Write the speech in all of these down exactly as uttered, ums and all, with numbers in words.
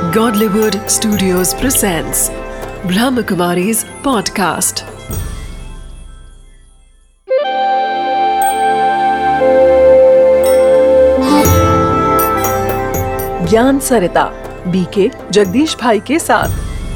Godlywood Studios presents Brahmakumari's podcast. ज्ञान सरिता BK Jagdish भाई के साथ।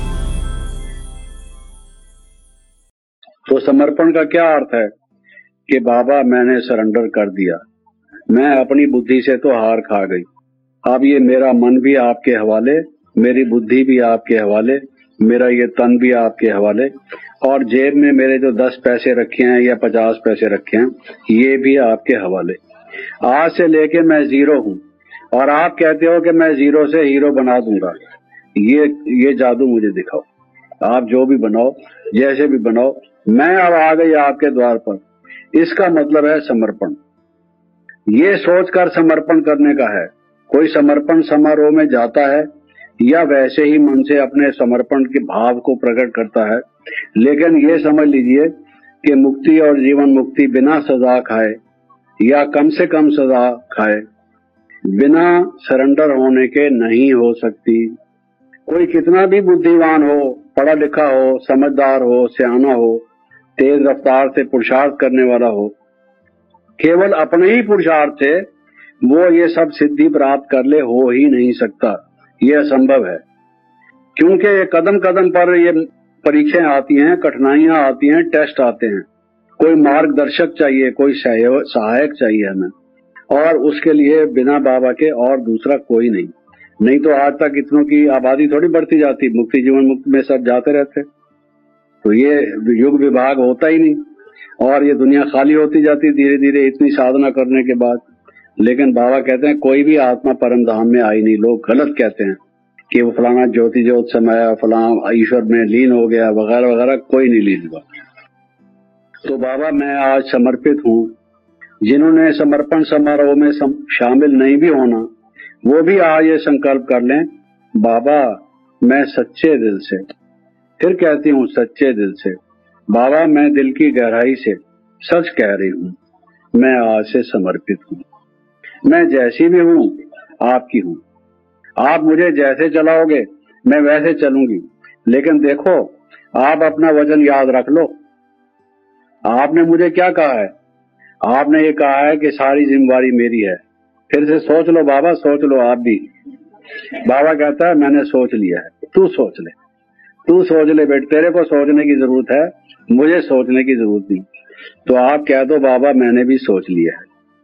तो समर्पण का क्या अर्थ है कि बाबा मैंने सरेंडर कर दिया, मैं अपनी बुद्धि से तो हार खा गई, अब ये मेरा मन भी आपके हवाले, मेरी बुद्धि भी आपके हवाले, मेरा ये तन भी आपके हवाले, और जेब में मेरे जो दस पैसे रखे हैं या पचास पैसे रखे हैं ये भी आपके हवाले। आज से लेके मैं जीरो हूँ और आप कहते हो कि मैं जीरो से हीरो बना दूंगा। ये ये जादू मुझे दिखाओ, आप जो भी बनाओ, जैसे भी बनाओ, मैं अब आ गई आपके द्वार पर। इसका मतलब है समर्पण। ये सोचकर समर्पण करने का है। कोई समर्पण समारोह में जाता है या वैसे ही मन से अपने समर्पण के भाव को प्रकट करता है, लेकिन ये समझ लीजिए कि मुक्ति और जीवन मुक्ति बिना सजा खाए या कम से कम सजा खाए, बिना सरेंडर होने के नहीं हो सकती। कोई कितना भी बुद्धिमान हो, पढ़ा लिखा हो, समझदार हो, सियाना हो, तेज रफ्तार से पुरुषार्थ करने वाला हो, केवल अपने ही पुरुषार्थ से वो ये सब सिद्धि प्राप्त कर ले, हो ही नहीं सकता। ये असंभव है, क्योंकि ये कदम कदम पर ये परीक्षाएं आती हैं, कठिनाइयां आती हैं, टेस्ट आते हैं। कोई मार्गदर्शक चाहिए, कोई सहायक चाहिए हमें, और उसके लिए बिना बाबा के और दूसरा कोई नहीं। नहीं तो आज तक इतनों की आबादी थोड़ी बढ़ती जाती, मुक्ति जीवन मुक्ति में सब जाते रहते, तो ये युग विभाग होता ही नहीं और ये दुनिया खाली होती जाती धीरे धीरे इतनी साधना करने के बाद। लेकिन बाबा कहते हैं कोई भी आत्मा परम धाम में आई नहीं। लोग गलत कहते हैं कि वो फलाना ज्योति ज्योत समाया, फलाना ईश्वर में लीन हो गया, वगैरह वगैरह। कोई नहीं लीन हुआ। तो बाबा मैं आज समर्पित हूँ। जिन्होंने समर्पण समारोह में सम, शामिल नहीं भी होना, वो भी आज ये संकल्प कर लें, बाबा मैं सच्चे दिल से, फिर कहती हूँ सच्चे दिल से, बाबा मैं दिल की गहराई से सच कह रही हूँ, मैं आज से समर्पित हूँ। मैं जैसी भी हूँ आपकी हूँ। आप मुझे जैसे चलाओगे मैं वैसे चलूंगी, लेकिन देखो आप अपना वचन याद रख लो। आपने मुझे क्या कहा है? आपने ये कहा है कि सारी जिम्मेवारी मेरी है। फिर से सोच लो बाबा, सोच लो आप भी। बाबा कहता है मैंने सोच लिया है, तू सोच ले, तू सोच ले बेटे, तेरे को सोचने की जरूरत है, मुझे सोचने की जरूरत नहीं। तो आप कह दो बाबा मैंने भी सोच लिया है।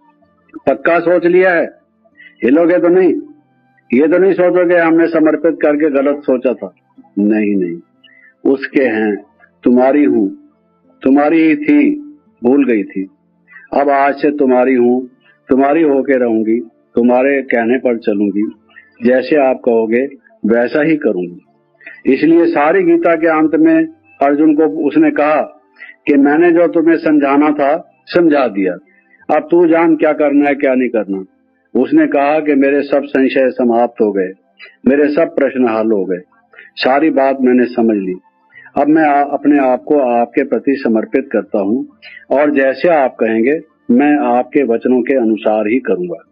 पक्का सोच लिया है? हिलोगे तो नहीं? ये तो नहीं सोचोगे हमने समर्पित करके गलत सोचा था? नहीं नहीं, उसके हैं, तुम्हारी हूँ, तुम्हारी ही थी, भूल गई थी, अब आज से तुम्हारी हूँ, तुम्हारी होके रहूंगी, तुम्हारे कहने पर चलूंगी, जैसे आप कहोगे वैसा ही करूंगी। इसलिए सारी गीता के अंत में अर्जुन को उसने कहा कि मैंने जो तुम्हें समझाना था समझा दिया, अब तू जान क्या करना है क्या नहीं करना। उसने कहा कि मेरे सब संशय समाप्त हो गए, मेरे सब प्रश्न हल हो गए, सारी बात मैंने समझ ली। अब मैं आ, अपने आप को आपके प्रति समर्पित करता हूँ और जैसे आप कहेंगे मैं आपके वचनों के अनुसार ही करूंगा।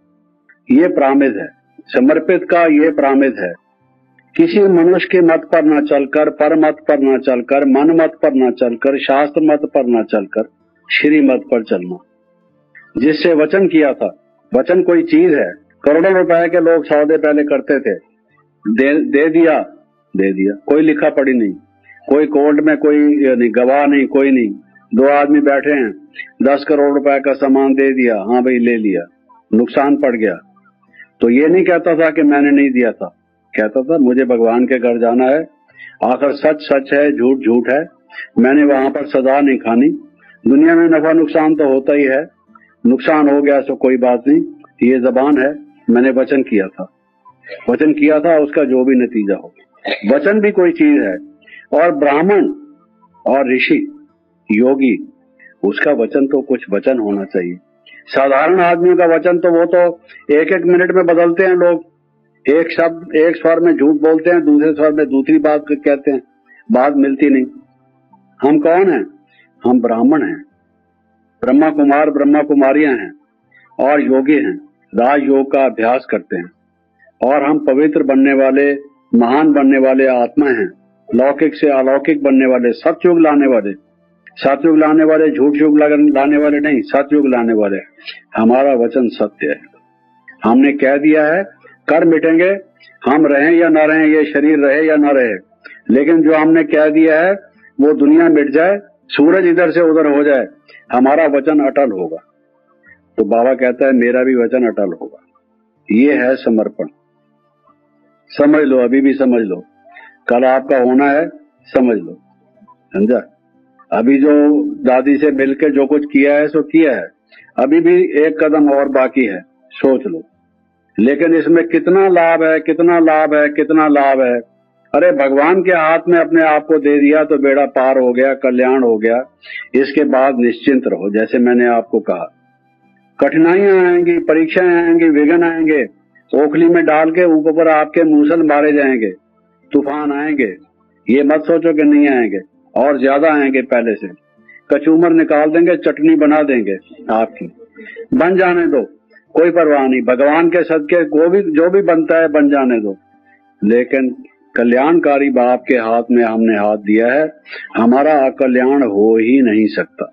ये प्रामिज है, समर्पित का ये प्रामिज है। किसी मनुष्य के मत पर न चलकर, पर मत पर न चलकर, मन मत पर न चलकर, शास्त्र मत पर न चलकर, श्री मत पर चलना। जिससे वचन किया था, वचन कोई चीज है। करोड़ों रुपए के लोग सौदे पहले करते थे, दे, दे दिया दे दिया कोई लिखा पढ़ी नहीं, कोई कोर्ट में कोई नहीं, गवाह नहीं, कोई नहीं। दो आदमी बैठे हैं, दस करोड़ रुपए का सामान दे दिया, हाँ भाई ले लिया, नुकसान पड़ गया। तो ये नहीं कहता था कि मैंने नहीं दिया था, कहता था मुझे भगवान के घर जाना है, आखिर सच सच है, झूठ झूठ है, मैंने वहां पर सजा नहीं खानी। दुनिया में नफा नुकसान तो होता ही है, नुकसान हो गया तो कोई बात नहीं, ये जबान है, मैंने वचन किया था, वचन किया था, उसका जो भी नतीजा हो। वचन भी कोई चीज है, और ब्राह्मण और ऋषि योगी, उसका वचन तो कुछ वचन होना चाहिए। साधारण आदमियों का वचन तो वो तो एक एक मिनट में बदलते हैं लोग, एक शब्द एक स्वर में झूठ बोलते हैं, दूसरे स्वर में दूसरी बात कहते हैं, बात मिलती नहीं। हम कौन हैं? हम ब्राह्मण हैं, ब्रह्मा कुमार ब्रह्मा कुमारियां हैं और योगी हैं, राजयोग का अभ्यास करते हैं, और हम पवित्र बनने वाले महान बनने वाले आत्मा हैं, लौकिक से अलौकिक बनने वाले, सतयुग लाने वाले, सतयुग लाने वाले, झूठ युग लाने वाले नहीं, सतयुग लाने वाले। हमारा वचन सत्य है। हमने कह दिया है कर मिटेंगे, हम रहें या ना रहें, ये शरीर रहे या ना रहे, लेकिन जो हमने कह दिया है वो दुनिया मिट जाए, सूरज इधर से उधर हो जाए, हमारा वचन अटल होगा। तो बाबा कहता है मेरा भी वचन अटल होगा। ये है समर्पण। समझ लो, अभी भी समझ लो, कल आपका होना है, समझ लो, समझा। अभी जो दादी से मिलकर जो कुछ किया है सो किया है, अभी भी एक कदम और बाकी है, सोच लो। लेकिन इसमें कितना लाभ है, कितना लाभ है, कितना लाभ है। अरे भगवान के हाथ में अपने आप को दे दिया तो बेड़ा पार हो गया, कल्याण हो गया। इसके बाद निश्चिंत रहो। जैसे मैंने आपको कहा, कठिनाइयां आएंगी, परीक्षाएं आएंगी, विघ्न आएंगे, ओखली में डाल के ऊपर आपके मूसल मारे जाएंगे, तूफान आएंगे। ये मत सोचो कि नहीं आएंगे, और ज्यादा आएंगे पहले से। कचूमर निकाल देंगे, चटनी बना देंगे आपकी, बन जाने दो, कोई परवाह नहीं। भगवान के सदके को भी जो भी बनता है बन जाने दो, लेकिन कल्याणकारी बाप के हाथ में हमने हाथ दिया है, हमारा अकल्याण हो ही नहीं सकता।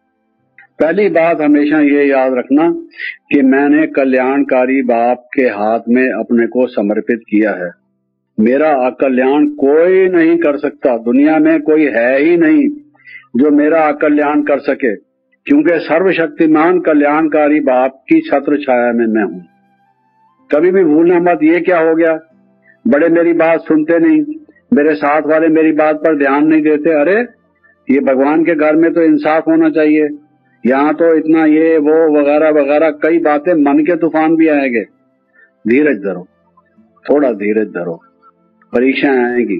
पहली बात हमेशा ये याद रखना कि मैंने कल्याणकारी बाप के हाथ में अपने को समर्पित किया है। मेरा अकल्याण कोई नहीं कर सकता, दुनिया में कोई है ही नहीं जो मेरा अकल्याण कर सके, क्योंकि सर्वशक्तिमान कल्याणकारी बाप की छत्र छाया में मैं हूं। कभी भी भूलना मत, ये क्या हो गया, बड़े मेरी बात सुनते नहीं, मेरे साथ वाले मेरी बात पर ध्यान नहीं देते। अरे ये भगवान के घर में तो इंसाफ होना चाहिए, यहाँ तो इतना ये वो वगैरह वगैरह कई बातें, मन के तूफान भी आएंगे। धीरज धरो, थोड़ा धीरज धरो, परीक्षाएं आएंगी,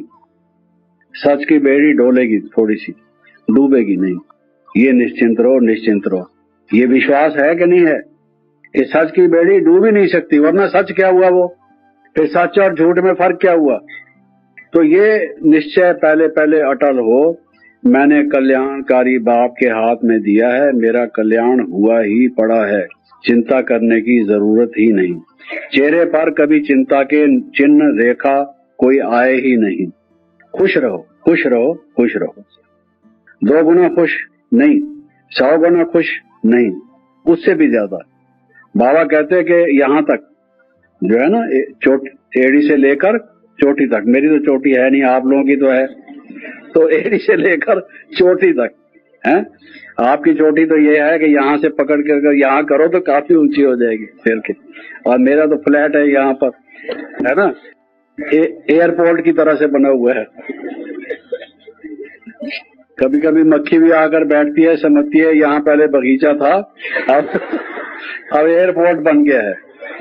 सच की बेड़ी डोलेगी, थोड़ी सी डूबेगी नहीं। ये निश्चिंत रहो, निश्चिंत रहो। ये विश्वास है कि नहीं है कि सच की बेड़ी डूब ही नहीं सकती, वरना सच क्या हुआ वो, फिर सच और झूठ में फर्क क्या हुआ। तो ये निश्चय पहले पहले अटल हो, मैंने कल्याणकारी बाप के हाथ में दिया है, मेरा कल्याण हुआ ही पड़ा है, चिंता करने की जरूरत ही नहीं। चेहरे पर कभी चिंता के चिन्ह रेखा कोई आए ही नहीं। खुश रहो, खुश रहो, खुश रहो। दो गुना खुश नहीं, सौ गुना खुश नहीं, उससे भी ज्यादा। बाबा कहते हैं कि यहाँ तक जो है ना, चोट एड़ी से लेकर चोटी तक, मेरी तो चोटी है नहीं, आप लोगों की तो है, तो एड़ी से लेकर चोटी तक है। आपकी चोटी तो ये है कि यहाँ से पकड़ के अगर यहाँ करो तो काफी ऊंची हो जाएगी फिर के, और मेरा तो फ्लैट है यहाँ पर, है ना, एयरपोर्ट की तरह से बना हुआ है। कभी कभी मक्खी भी आकर बैठती है, समझती है यहाँ पहले बगीचा था, अब अब एयरपोर्ट बन गया है।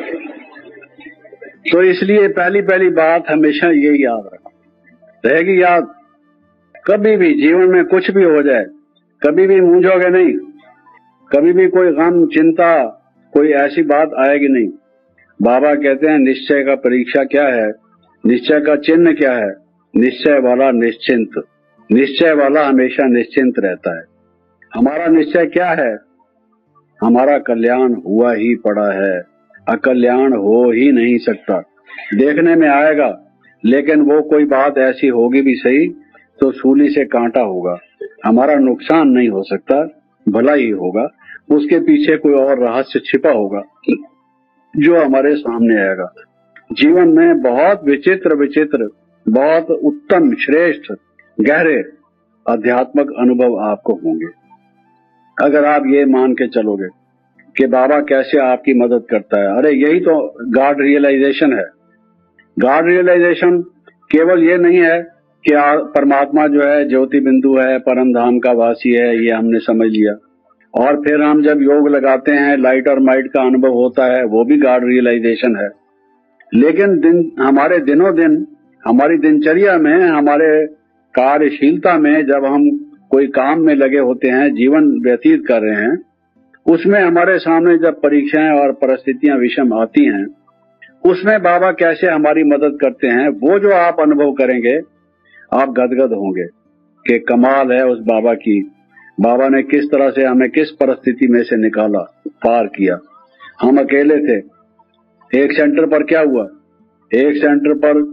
तो इसलिए पहली पहली बात हमेशा ये याद रखो, रहेगी याद। कभी भी जीवन में कुछ भी हो जाए, कभी भी मूंझोगे नहीं, कभी भी कोई गम चिंता कोई ऐसी बात आएगी नहीं। बाबा कहते हैं निश्चय का परीक्षा क्या है, निश्चय का चिन्ह क्या है, निश्चय वाला निश्चिंत। निश्चय वाला हमेशा निश्चिंत रहता है। हमारा निश्चय क्या है, हमारा कल्याण हुआ ही पड़ा है, अकल्याण हो ही नहीं सकता। देखने में आएगा, लेकिन वो कोई बात ऐसी होगी भी सही तो सूली से कांटा होगा, हमारा नुकसान नहीं हो सकता, भला ही होगा। उसके पीछे कोई और रहस्य छिपा होगा जो हमारे सामने आएगा। जीवन में बहुत विचित्र विचित्र, बहुत उत्तम, श्रेष्ठ, गहरे आध्यात्मिक अनुभव आपको होंगे, अगर आप ये मान के चलोगे कि बाबा कैसे आपकी मदद करता है। अरे यही तो गॉड रियलाइजेशन है। गॉड रियलाइजेशन केवल ये नहीं है कि परमात्मा जो है ज्योति बिंदु है, परम धाम का वासी है, ये हमने समझ लिया, और फिर हम जब योग लगाते हैं लाइट और माइट का अनुभव होता है, वो भी गॉड रियलाइजेशन है। लेकिन दिन हमारे दिनों दिन हमारी दिनचर्या में, हमारे कार्यशीलता में, जब हम कोई काम में लगे होते हैं, जीवन व्यतीत कर रहे हैं, उसमें हमारे सामने जब परीक्षाएं और परिस्थितियां विषम आती हैं, उसमें बाबा कैसे हमारी मदद करते हैं, वो जो आप अनुभव करेंगे, आप गदगद होंगे कि कमाल है उस बाबा की। बाबा ने किस तरह से हमें किस परिस्थिति में से निकाला, पार किया। हम अकेले थे। एक सेंटर पर क्या हुआ, एक सेंटर पर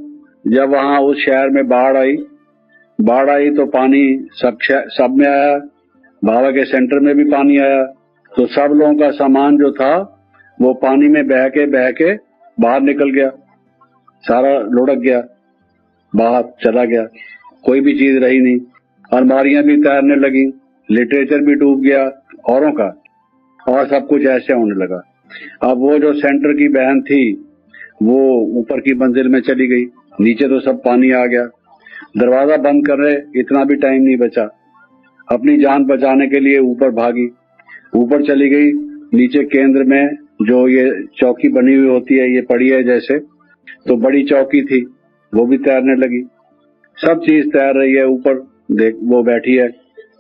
जब वहां उस शहर में बाढ़ आई बाढ़ आई तो पानी सब सब में आया, बाबा के सेंटर में भी पानी आया, तो सब लोगों का सामान जो था वो पानी में बह के बह के बाहर निकल गया, सारा लुढ़क गया, बाहर चला गया, कोई भी चीज रही नहीं। अलमारियां भी तैरने लगी, लिटरेचर भी डूब गया औरों का, और सब कुछ ऐसे होने लगा। अब वो जो सेंटर की बहन थी वो ऊपर की मंजिल में चली गई, नीचे तो सब पानी आ गया, दरवाजा बंद कर रहे, इतना भी टाइम नहीं बचा, अपनी जान बचाने के लिए ऊपर भागी, ऊपर चली गई। नीचे केंद्र में जो ये चौकी बनी हुई होती है, ये पड़ी है जैसे, तो बड़ी चौकी थी, वो भी तैरने लगी, सब चीज तैर रही है, ऊपर देख वो बैठी है।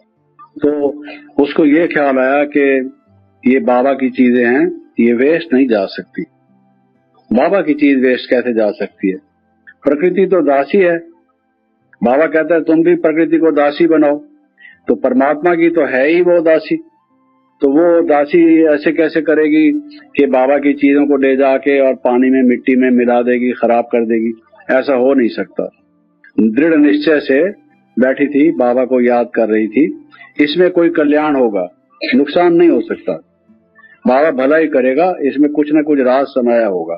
तो उसको ये ख्याल आया कि ये बाबा की चीजें हैं, ये वेस्ट नहीं जा सकती। बाबा की चीज वेस्ट कैसे जा सकती है? प्रकृति तो दासी है, बाबा कहता है तुम भी प्रकृति को दासी बनाओ, तो परमात्मा की तो है ही वो दासी, तो वो दासी ऐसे कैसे करेगी कि बाबा की चीजों को ले जाके और पानी में मिट्टी में मिला देगी, खराब कर देगी? ऐसा हो नहीं सकता। दृढ़ निश्चय से बैठी थी, बाबा को याद कर रही थी, इसमें कोई कल्याण होगा, नुकसान नहीं हो सकता, बाबा भला ही करेगा, इसमें कुछ न कुछ राज समाया होगा।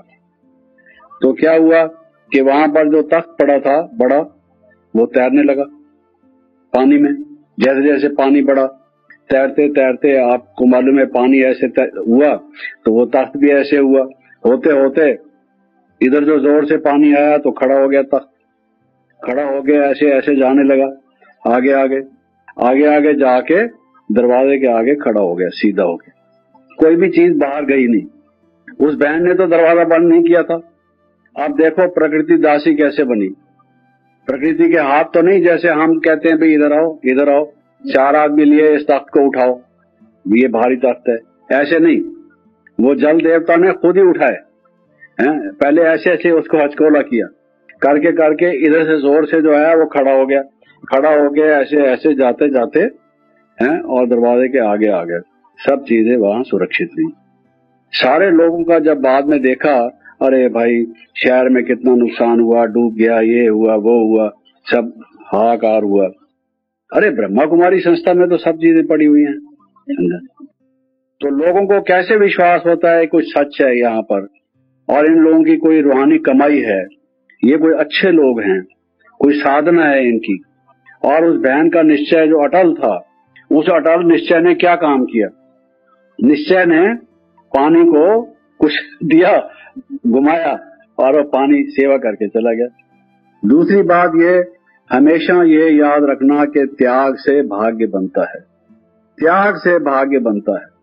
तो क्या हुआ कि वहां पर जो तख्त पड़ा था बड़ा, वो तैरने लगा पानी में। जैसे जैसे पानी बढ़ा, तैरते तैरते, आपको मालूम है पानी ऐसे हुआ तो वो तख्त भी ऐसे हुआ, होते होते इधर जो जोर से पानी आया तो खड़ा हो गया तख्त, खड़ा हो गया, ऐसे ऐसे जाने लगा, आगे आगे आगे आगे जाके दरवाजे के आगे खड़ा हो गया, सीधा हो गया, कोई भी चीज बाहर गई नहीं। उस बहन ने तो दरवाजा बंद नहीं किया था। अब देखो प्रकृति दासी कैसे बनी। प्रकृति के हाथ तो नहीं, जैसे हम कहते हैं भाई इधर आओ इधर आओ, चार आदमी लिए इस तख्त को उठाओ, ये भारी तख्त है, ऐसे नहीं, वो जल देवता ने खुद ही उठाए हैं। पहले ऐसे ऐसे उसको हचकोला किया, करके करके इधर से जोर से जो है वो खड़ा हो गया, खड़ा हो गया, ऐसे ऐसे जाते जाते हैं और दरवाजे के आगे आ गए, सब चीजें वहां सुरक्षित हुई। सारे लोगों का जब बाद में देखा, अरे भाई शहर में कितना नुकसान हुआ, डूब गया, ये हुआ वो हुआ, सब हाहाकार हुआ। अरे ब्रह्मा कुमारी संस्था में तो सब चीजें पड़ी हुई हैं, तो लोगों को कैसे विश्वास होता है कुछ सच है यहाँ पर, और इन लोगों की कोई रूहानी कमाई है, ये कोई अच्छे लोग हैं, कोई साधना है इनकी। और उस बहन का निश्चय जो अटल था, उस अटल निश्चय ने क्या काम किया? निश्चय ने पानी को कुछ दिया, घुमाया, और वो पानी सेवा करके चला गया। दूसरी बात ये, हमेशा ये याद रखना कि त्याग से भाग्य बनता है, त्याग से भाग्य बनता है।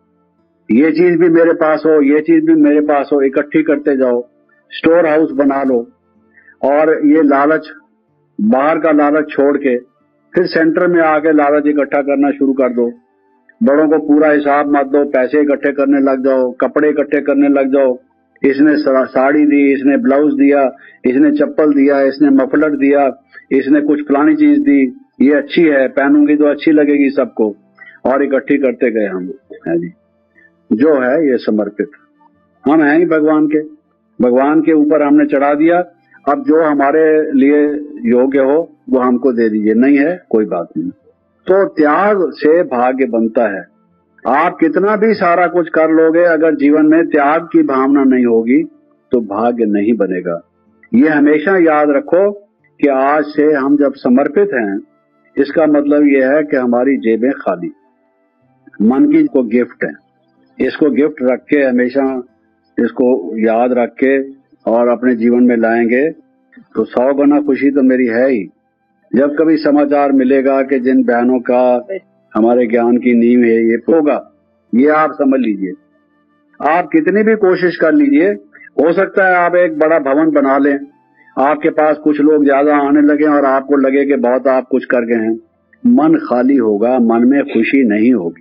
ये चीज भी मेरे पास हो, ये चीज भी मेरे पास हो, इकट्ठी करते जाओ, स्टोर हाउस बना लो, और ये लालच, बाहर का लालच छोड़ के फिर सेंटर में आके लालच इकट्ठा करना शुरू कर दो। बड़ों को पूरा हिसाब मत दो, पैसे इकट्ठे करने लग जाओ, कपड़े इकट्ठे करने लग जाओ, इसने साड़ी दी, इसने ब्लाउज दिया, इसने चप्पल दिया, इसने मफलर दिया, इसने कुछ फलानी चीज दी, ये अच्छी है, पहनूंगी तो अच्छी लगेगी सबको, और इकट्ठी करते गए हम है जी। जो है ये समर्पित, हम हैं ही भगवान के, भगवान के ऊपर हमने चढ़ा दिया, अब जो हमारे लिए योग्य हो वो हमको दे दीजिए, नहीं है कोई बात नहीं। तो त्याग से भाग्य बनता है। आप कितना भी सारा कुछ कर लोगे, अगर जीवन में त्याग की भावना नहीं होगी तो भाग्य नहीं बनेगा। ये हमेशा याद रखो कि आज से हम जब समर्पित हैं, इसका मतलब यह है कि हमारी जेबें खाली, मन की को गिफ्ट है, इसको गिफ्ट रख के हमेशा इसको याद रख के और अपने जीवन में लाएंगे तो सौ गुना खुशी तो मेरी है ही। जब कभी समाचार मिलेगा कि जिन बहनों का हमारे ज्ञान की नींव है ये होगा, ये आप समझ लीजिए। आप कितनी भी कोशिश कर लीजिए, हो सकता है आप एक बड़ा भवन बना लें, आपके पास कुछ लोग ज्यादा आने लगे और आपको लगे कि बहुत आप कुछ कर गए हैं, मन खाली होगा, मन में खुशी नहीं होगी।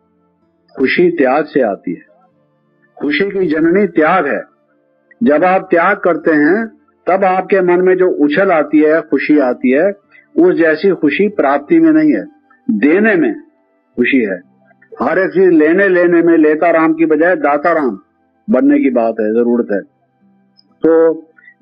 खुशी त्याग से आती है, खुशी की जननी त्याग है। जब आप त्याग करते हैं तब आपके मन में जो उछल आती है, खुशी आती है, उस जैसी खुशी प्राप्ति में नहीं है, देने में खुशी है। हर एक चीज लेने लेने में लेता राम की बजाय दाता राम बनने की बात है, जरूरत है। तो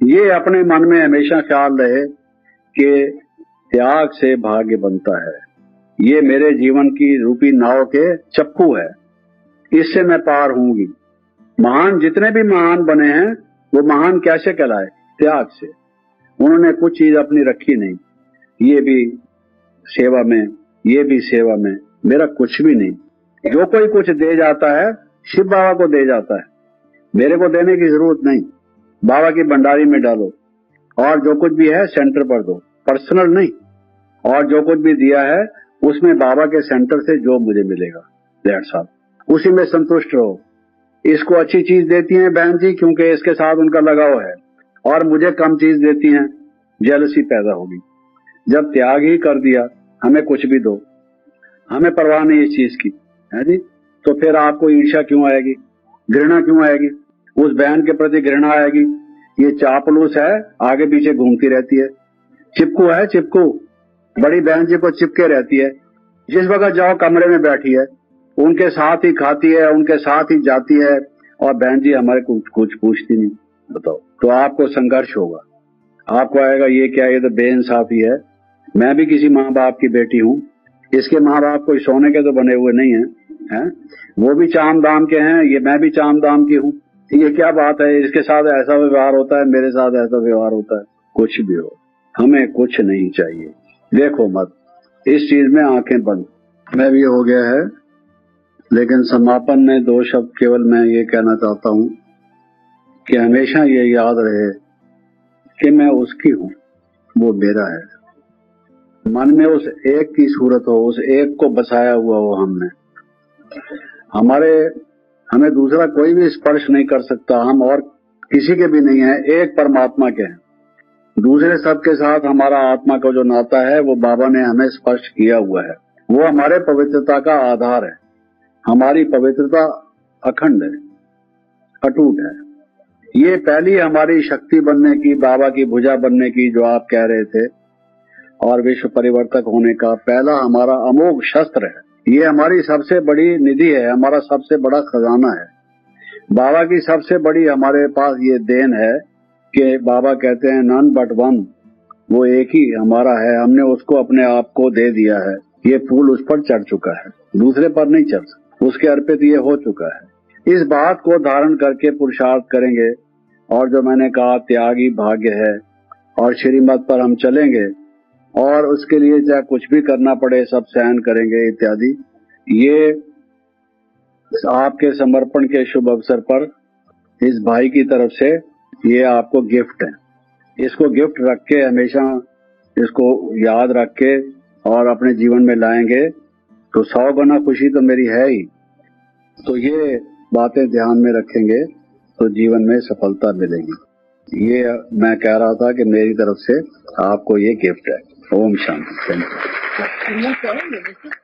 ये अपने मन में हमेशा ख्याल रहे कि त्याग से भाग्य बनता है। ये मेरे जीवन की रूपी नाव के चप्पू है, इससे मैं पार होंगी। महान जितने भी महान बने हैं वो महान कैसे कहलाए? त्याग से। उन्होंने कुछ चीज अपनी रखी नहीं। ये भी सेवा में, ये भी सेवा में, मेरा कुछ भी नहीं। जो कोई कुछ दे जाता है शिव बाबा को दे जाता है, मेरे को देने की जरूरत नहीं। बाबा की भंडारी में डालो और जो कुछ भी है सेंटर पर दो, पर्सनल नहीं। और जो कुछ भी दिया है उसमें बाबा के सेंटर से जो मुझे मिलेगा दैट्स ऑल, उसी में संतुष्ट रहो। इसको अच्छी चीज देती हैं बहन जी क्योंकि इसके साथ उनका लगाव है, और मुझे कम चीज देती हैं, जेलसी पैदा होगी। जब त्याग ही कर दिया, हमें कुछ भी दो, हमें परवाह नहीं इस चीज की, है जी, तो फिर आपको ईर्ष्या क्यों आएगी, घृणा क्यों आएगी? उस बहन के प्रति घृणा आएगी। ये चापलूस है, आगे पीछे घूमती रहती है, चिपकू है, चिपकू बड़ी बहन जी को चिपके रहती है। जिस वक्त जाओ कमरे में बैठी है, उनके साथ ही खाती है, उनके साथ ही जाती है, और बहन जी हमारे कुछ कुछ पूछती नहीं। बताओ, तो आपको संघर्ष होगा, आपको आएगा ये क्या, ये तो बेइंसाफी है। मैं भी किसी माँ बाप की बेटी हूँ, इसके माँ बाप कोई सोने के तो बने हुए नहीं है, हैं? वो भी चाम दाम के हैं, ये मैं भी चाम दाम की हूँ। ये क्या बात है, इसके साथ ऐसा व्यवहार होता है, मेरे साथ ऐसा व्यवहार होता है। कुछ भी हो, हमें कुछ नहीं चाहिए। देखो मत, इस चीज में आंखें बंद। मैं भी हो गया है, लेकिन समापन में दो शब्द केवल मैं ये कहना चाहता हूँ कि हमेशा ये याद रहे कि मैं उसकी हूँ, वो मेरा है। मन में उस एक की सूरत हो, उस एक को बसाया हुआ हो हमने। हमारे हमें दूसरा कोई भी स्पर्श नहीं कर सकता, हम और किसी के भी नहीं है, एक परमात्मा के हैं। दूसरे सब के साथ हमारा आत्मा का जो नाता है वो बाबा ने हमें स्पर्श किया हुआ है, वो हमारे पवित्रता का आधार है। हमारी पवित्रता अखंड है, अटूट है। ये पहली हमारी शक्ति बनने की, बाबा की भुजा बनने की जो आप कह रहे थे, और विश्व परिवर्तक होने का पहला हमारा अमोघ शस्त्र है। ये हमारी सबसे बड़ी निधि है, हमारा सबसे बड़ा खजाना है। बाबा की सबसे बड़ी हमारे पास ये देन है कि बाबा कहते हैं नन बट वन, वो एक ही हमारा है, हमने उसको अपने आप को दे दिया है। ये फूल उस पर चढ़ चुका है, दूसरे पर नहीं चढ़ सकता, उसके अर्पित ये हो चुका है। इस बात को धारण करके पुरुषार्थ करेंगे, और जो मैंने कहा त्यागी भाग्य है, और श्रीमत पर हम चलेंगे, और उसके लिए चाहे कुछ भी करना पड़े सब सहन करेंगे इत्यादि। ये आपके समर्पण के शुभ अवसर पर इस भाई की तरफ से ये आपको गिफ्ट है। इसको गिफ्ट रख के हमेशा इसको याद रख के और अपने जीवन में लाएंगे तो सौ गुना खुशी तो मेरी है ही। तो ये बातें ध्यान में रखेंगे तो जीवन में सफलता मिलेगी। ये मैं कह रहा था कि मेरी तरफ से आपको ये गिफ्ट है। ओम शांति। Thank you.